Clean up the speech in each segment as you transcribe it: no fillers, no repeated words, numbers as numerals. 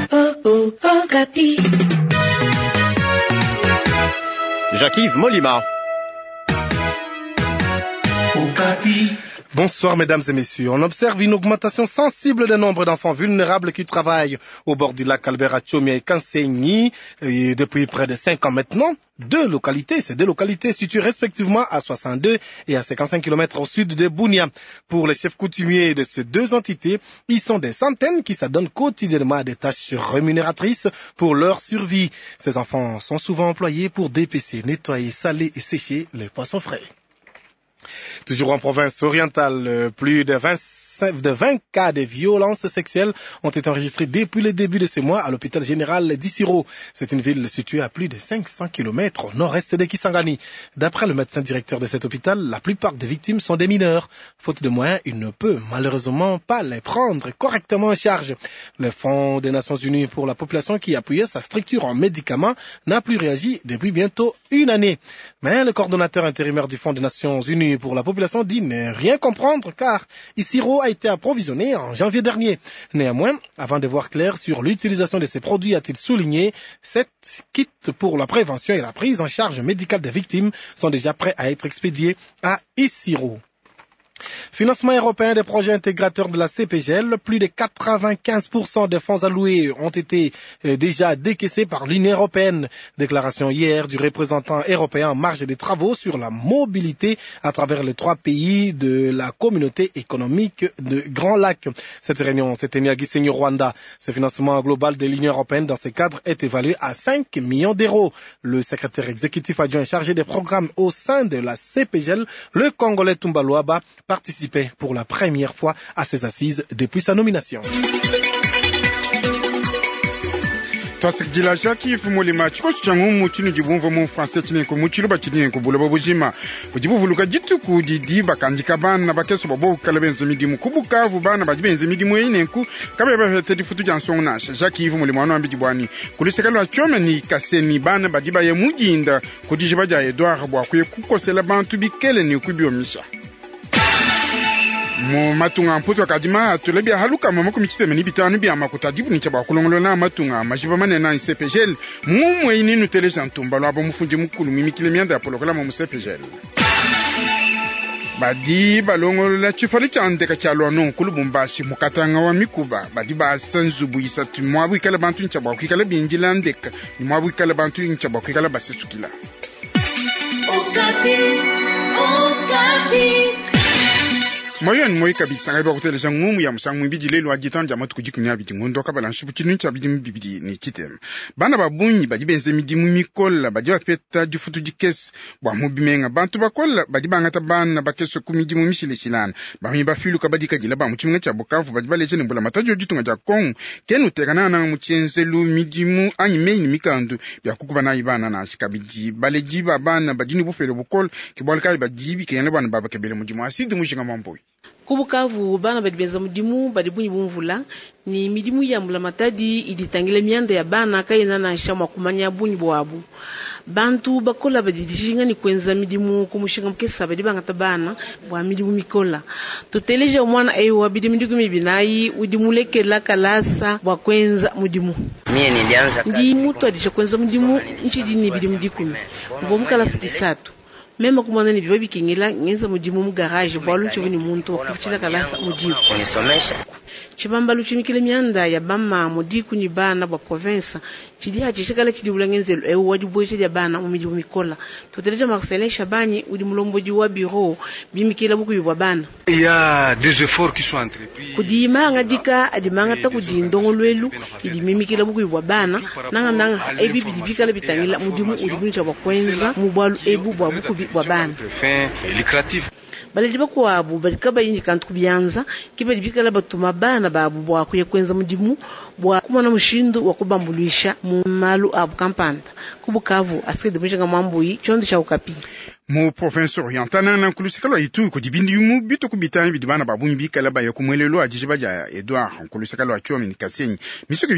Jacques-Yves Molima. Bonsoir mesdames et messieurs. On observe une augmentation sensible du nombre d'enfants vulnérables qui travaillent au bord du lac Albert à Tchomia et Kansenyi depuis près de 5 ans maintenant. Ces deux localités situées respectivement à 62 et à 55 km au sud de Bunia. Pour les chefs coutumiers de ces deux entités, ils sont des centaines qui s'adonnent quotidiennement à des tâches rémunératrices pour leur survie. Ces enfants sont souvent employés pour dépecer, nettoyer, saler et sécher les poissons frais. Toujours en province orientale, plus de 20 cas de violences sexuelles ont été enregistrés depuis le début de ce mois à l'hôpital général d'Issiro. C'est une ville située à plus de 500 km au nord-est de Kisangani. D'après le médecin directeur de cet hôpital, la plupart des victimes sont des mineurs. Faute de moyens, il ne peut malheureusement pas les prendre correctement en charge. Le Fonds des Nations Unies pour la population qui appuyait sa structure en médicaments n'a plus réagi depuis bientôt une année. Mais le coordonnateur intérimaire du Fonds des Nations Unies pour la population dit ne rien comprendre carIssiro a été approvisionné en janvier dernier. Néanmoins, avant de voir clair sur l'utilisation de ces produits, a-t-il souligné, 7 kits pour la prévention et la prise en charge médicale des victimes sont déjà prêts à être expédiés à Issiro. Financement européen des projets intégrateurs de la CPGL, plus de 95% des fonds alloués ont été déjà décaissés par l'Union européenne. Déclaration hier du représentant européen en marge des travaux sur la mobilité à travers les 3 pays de la communauté économique de Grand Lac. Cette réunion s'est tenue à Gisenyi, Rwanda. Ce financement global de l'Union européenne dans ce cadre est évalué à 5 millions d'euros. Le secrétaire exécutif adjoint chargé des programmes au sein de la CPGL, le Congolais Tumba Luaba, participait pour la première fois à ces assises depuis sa nomination. twasikjila Jacques-Yves Molima chikosi changu mutinu jibumva mu français chinenko muchilu bachini ko bulabo bujima bujibuvuluka jituku didi bakandika bana bakeso babo kalabenzo midimu kubukavu bana bajibenze midimu yinenku kabe bafete futu jansong nasha Jacques-Yves Molima no ambijibwani kulisekalo achome ni kaseni bana badiba ye mujinda kudijiba ja Edouard bwakwe kukosela bantu bikele ni kubiomisha mu matunga mputo kadima tulebya haluka mamako michiteme ni bitanu bya makuta dibu ni chaba kulongolo na matunga majiba manena ni CPGL mumwe ini nuteleja ntumba labo mufunje mukulu mimikile myanda ya polokola mu CPGL badi balongolo la chifali chandeka chalo no kulubumbashi mukatanga wa mikuba badi ba sanzubu isatu mwabu ikala bantu nchaba kwikala binjila ndeka ni mwabu ikala bantu nchaba kwikala basisukila moyon moy kabi sanga ba hotel jang mumu yam sang mu bidi lelo agitan jamatu ku jikuni abidi ngondo ka balan shubu chinu cha bidi bibidi ni kitem bana ba bunyi ba dibenze midi mu mikolla ba diwa peta jufutu jikes ba mu bimenga bantu ba kolla ba dibanga ta bana ba keso ku midi mu misile silana ba mi ba filu ka badika gila ba mu chimunga cha bokavu ba dibale jene mbula matajo jitunga ja kong kenu tekana na mu chenzelu midi mu anyi meini mikandu bya kukuba na ibana na shikabidi bale jiba bana ba dini bufelo bukol kibolka ba jibi kene bana baba kebele mu jimu asidi mu shinga mamboy Kubukavu bana badibeza mudimu badibunyi bumvula ni midimu ya mbula matadi iditangile mianda ya bana kaina na shamwa kumanya bunyi bwabu bantu bakola badidishinga ni kwenza midimu kumushinga mkesa badibanga tabana bwa midimu mikola tuteleje umwana ewa bidimu ndikumi binayi udimulekela kalasa bwa kwenza mudimu mie nilianza ndi mutu adisha kwenza mudimu nchidi ni bidimu ndikumi mvomukala 3 Mema kumana ni bibabi kingela ngenza mudimu mu garage bwalu chivuni muntu wakufuchila kalasa mudimu kunisomesha chibamba luchimikile mianda ya bama mudiku ni bana bwa province chidi hachishikala chidi ulangenzelo ewu wadibuwe ya bana umidimu mikola tuteleja Marcelin Chabani udi mulomboji wa bureau bimikila buku yubwa bana il y a des efforts qui sont entrepris kudima ngadika adimanga ta kudi ndongo lwelu idi mimikila buku yubwa bana nanga ebi bidibikala bitangila mudimu udi cha bakwenza mubwalu ebu bwa buku bwa bana lucratif baledi bakwabu balikaba yindi kantu kubyanza kibali bikala batuma bana babu bwa kuyekwenza mudimu bwa kumana mushindu wakubambulisha mu malu abu kampanda kubukavu aside mujanga mambuyi chondo cha ukapi mu province orientana na nkulusikalo itu ko dibindi mu bito kubitani bidibana babunyi bikala ba yakumwelelo ajiba ja Edouard nkulusikalo achomi ni Kasenyi misoko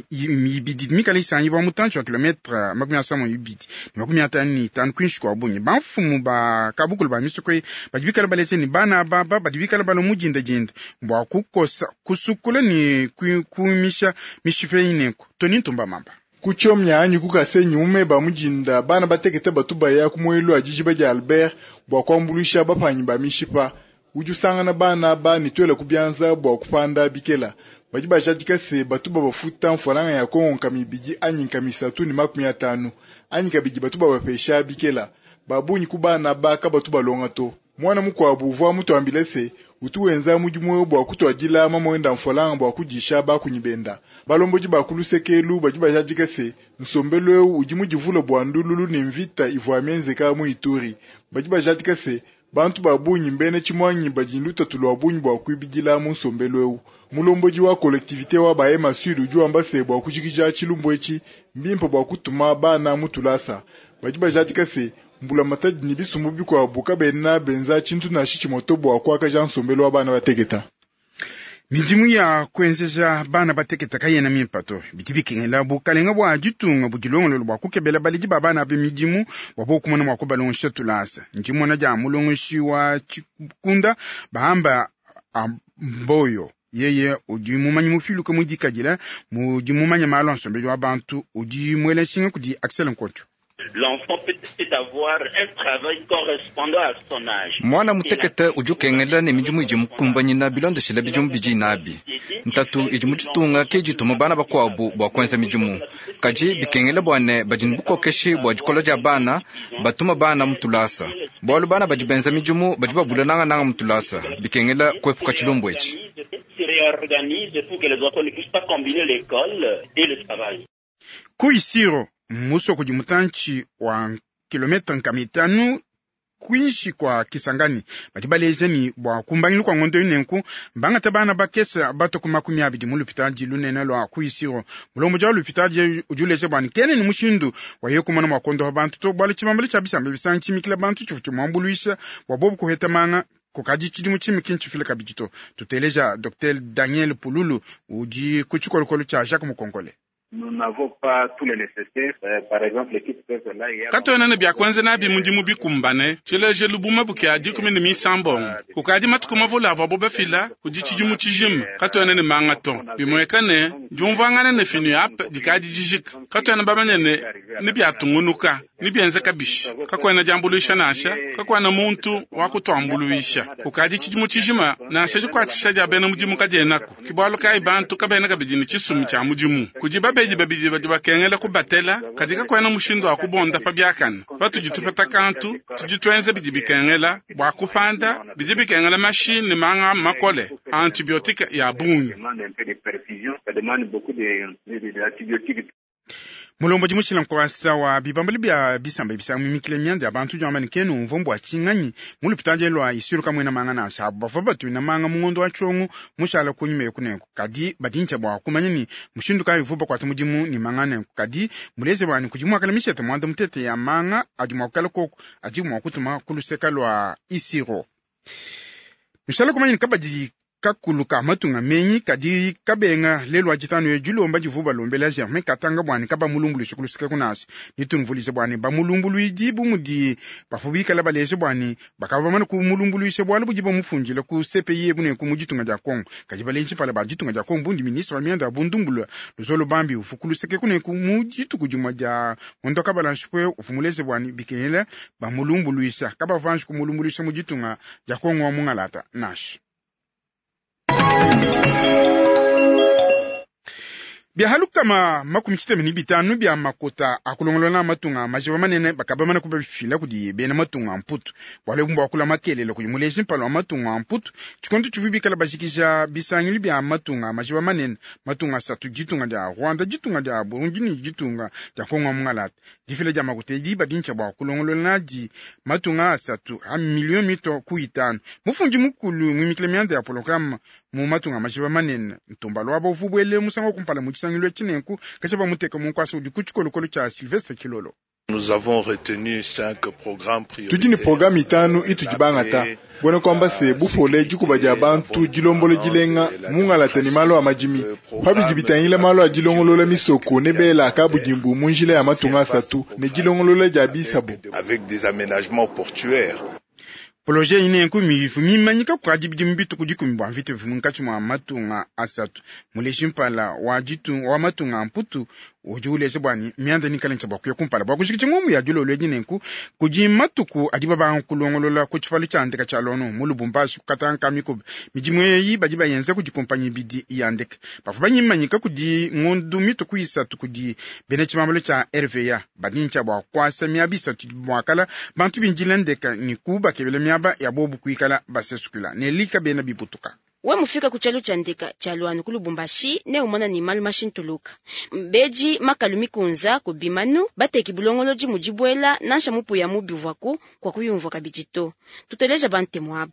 bidi mikala isanyi ba mutancho kilometre makumya samo bidi makumya tani tan kwinshi ko abunyi ba mfumu ba kabukulu ba misoko ba bikala balese ni bana ba bikala balo mujinda jinda mbo kukosa kusukula ni kumisha mishife ineko toni ntumba mamba kuchomnya anyi kukasenyi umeba mujinda bana batekete batuba ya kumwelo ajijiba ja Albert bwa kwambulisha bapanyi ba mishipa ujusangana bana ba nitwela kubyanza bwa kupanda bikela bajiba jajikase batuba bafuta mfolanga ya Kongo kamibiji anyi kamisatu ni 50 anyi kabiji batuba bapesha bikela babunyi kubana ba kabatuba longato mwana mukwabu vwa mutu ambilese utuwenza mujumwe bwa kutwajila mamwenda mfolanga bwa kujisha ba kunyibenda balomboji bakulusekelu bajiba jajikase nsombelwe ujimujivula bwa ndululu ni mvita ivwamenze ka mu Ituri bajiba jajikase bantu babunyi mbene chimwanyi bajinduta tulwabunyi bwa kwibijila mu nsombelwe mulomboji wa kolektivite wa baema sud uju ambase bwa kujikija chilumbo echi mbimpo bwa kutuma bana mutulasa bajiba jajikase mbula matadi ni bisumu biko abuka benna benza chintu na shichi motobo akwaka jansombelo abana bategeta mijimu ya kwenzesha bana bateketa kayena mimpato bitibikengela bukalenga bwa jitunga bujilongolo bwa kukebela baliji babana be mijimu wabo kumana mwako balongo shetulasa njimu na ja mulongo shiwa chikunda bahamba amboyo yeye ujimu manyi mufilu ko mujikajila mujimu manya malonso be bantu ujimu ele singa kudi Axel Nkocho. L'enfant peut avoir un travail correspondant à son âge. Mwana mutekete ujukengela ne mijumu ijimu kumbanyina bilondo shile bijumu biji nabi. Ntatu ijimu jitunga kejituma bana bakwabu bwakwenza mijumu. Kaji bikengela bwane bajinbuko keshi bwajikoloja bana batuma bana mutulasa. Bwalu bana bajibenza mijumu bajiba bulananga nanga mutulasa. Bikengela kwepuka chilumbo echi. Se réorganise pour que les enfants ne puissent pas combiner l'école et le travail. Kuisiro muso kujimutanchi wa kilomita nkamitanu kuishi kwa Kisangani batibalezeni bwa kumbanyilu kwa ngondo yunenku mbanga tabana bakesa bato kumakumi abidi mulupitaji lunene lwa kuisiro mulombo jawu lupitaji ujulese bwani kene ni mushindu wa yeku mwana mwakondo wa bantu to bwale chimambali chabisambe bisanchi mikila bantu chufuchu mwambuluisha wabobu kuheta manga kukaji chidimu chimi kinchi file kabijito tuteleja Dr. Daniel Pululu uji kuchukolukolu cha Jacques Mukongole. Nous n'avons pas tous les nécessaires. Par exemple, l'équipe peut là hier. Kato na bia kwanza na bi mundimu bi kumbane. Chele jelubuma bukiadi kumene mi sambon. Kukaji matukuma vola vaboba fila kujichi jumu chijim. Kato na mangato. Bi moekane jumvangana ne finu ap dikadi jijik. Kato na babane ne bia tungunuka. Ni bienza kabish. Kako na jambulisha nasha. Kako na muntu wakutwambuluisha. Kukaji chijumu chijima na sheju kwa chishaja bena mujimu kajenako. Kibalo kai bantu kabena kabijini chisumi cha mujimu. Kujiba beji babiji bakengela kubatela katika kwena mushindo akubonda fabiakana batu jitupata kantu tujitwenze biji bikengela bwa kufanda biji bikengela machine manga makole antibiotique ya bunyu mulombo jimushila mkwasa wa bibambali bya bisamba bisamu mikile myande abantu jamani kenu mvombo achinganyi mulupitaje lwa isiru kamwe na manga na sabu bafabatu na manga mungondo achongu mushala kunyime kuneko kadi badincha bwa kumanyini mushindu kai vuba kwa tumujimu ni mangane kadi muleze bani kujimu akalemisha tamwanda mutete ya manga ajuma kala ajuma kutuma kuluseka lwa isiru mushala kumanyini kabaji kakuluka matunga menyi kadi kabenga lelo ajitano yejulo mbaji vuba lombela germain katanga bwani kaba mulumbulu shikulusika kunasi nitunvulise bwani ba mulumbulu idibu mudi bafubika la balese bwani bakaba mana ku mulumbulu ise bwala bujiba mufunjile ku CPI bune ku mujitunga ja Kongo kadi balenchi pala bajitunga ja Kongo bundi ministre wa mianda bundumbulu lozolo bambi ufukulusike kune ku mujitu kujuma ja ondo kaba lanshwe ufumulese bwani bikela ba mulumbulu isa kaba vanshi ku mulumbulu ise mujitunga ja Kongo wa mungalata nash bia haluka makumchite mini bitanu bia makota akulongolona matunga majiba manene bakaba mana kubafila kudi bena matunga amputu wale kumba akula makelele kujimulezi mpalo matunga amputu chikonto chuvibika la bashikisha bisangili bia matunga majiba manene matunga satu jitunga ja Rwanda jitunga ja Burundi ni jitunga ja Kongo mungalata difile ja makutedi badincha bwa kulongolona di matunga satu a milion mito kuitano mufunji mukulu mwimikile miande ya program mu matunga majiba manene ntombalo wabo vubwele musango kumpala muchisangilwe chinenku kachaba muteka munkwasa udi kuchikolokolo cha Sylvestre Kilolo Nous avons retenu 5 programmes prioritaires. Tujini programu itanu itujibangata. Bwana kwamba se bufole jikuba jabantu jilombolo jilenga mungala tani malo amajimi. Pabi jibitanyile malo ajilongolola misoko nebela akabu jimbu munjile ya matunga satu ne jilongolola jabi sabu. Avec des aménagements portuaires. Projet ine nku mifu mimanyika kwa jibimbitu kujikumbu amvite vumunkachu mwa matunga asatu. Muleshimpala wa matunga amputu ujule sebwani mianda nikalencha bakwe kumpala bakushikiti ngomu ya julo lwejine nku kujimatuku adibaba nkulongolola kuchifalu chandeka chalono mulubumbashi kukatanka miko mijimwe yi bajiba yenze kujikompanyi bidi yandeka bafuba nyimanyika kudi ngondu mito kuisatu kudi benechimamalo cha RVA badincha bwa kwasa miabisa tudibwakala bantu binjilendeka nikuba kebele miaba ya bobu kuikala basesukula nelika bena bibutuka. We mufika kuchalu chandeka chaluanu kulubumbashi ne umana ni malu mashintuluka. Mbeji makalumi kunza kubimanu bateki bulongoloji mujibwela nansha mupu ya mubivwaku kwa kuyumva kabijito. Tuteleja bante mwaba.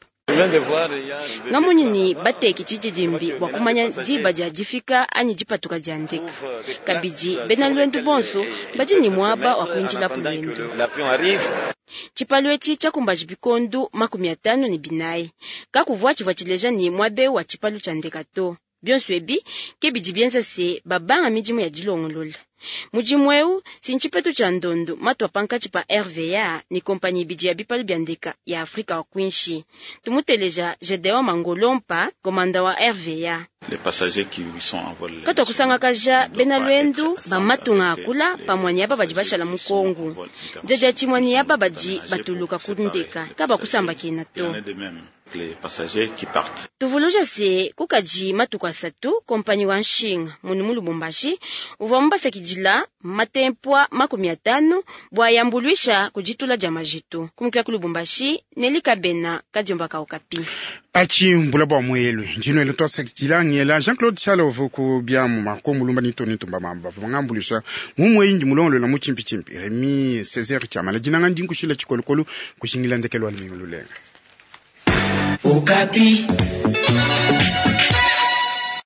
Ngamunyi ni bateki chichijimbi wakumanya jiba jifika ani jipatuka jandeka. Kabiji bena luendu bonso baji ni mwaba wakuinjila puluendu. Chipalwe chicha kumbaji bikondu 50 ni binayi. Kakuvwa chiva chileja ni mwabe wa chipalu chandeka to. Bionswebi kebiji bienza se babanga mijimu ya jilongolola. Mujimweu sinchipetu cha ndondo matwa panka chipa RVA ni kompanyi biji ya bipalu biandeka ya Afrika wa Kwinshi. Tumuteleja Jedeo Mangolompa, komanda wa RVA. Les passagers qui sont en vol. Kato kusanga kaja benalwendu bamatunga akula pamwani yaba bajibashala mukongo. Jaja chimwani yaba baji batuluka kundeka kaba kusamba kinato. Les passagers qui partent. Tuvuluja se kukaji matuka satu kompanyi wa nshinga munumulu Lubumbashi uvamba sekijila matempwa 50 bwa yambulwisha kujitula jamajitu kumukila ku Lubumbashi nelika bena kajomba ka okapi. Achi mbula bwa mwelwe njino ile to sekijila ngela Jean-Claude Chalovo ku biamu makomulumba nitoni tumba mamba vangambulisa mumwe inji mulongolo na muchimpi Remi Césaire Chamala jinanga ndinkushila chikolokolo kushingila ndekelwa limilulenga. Okapi.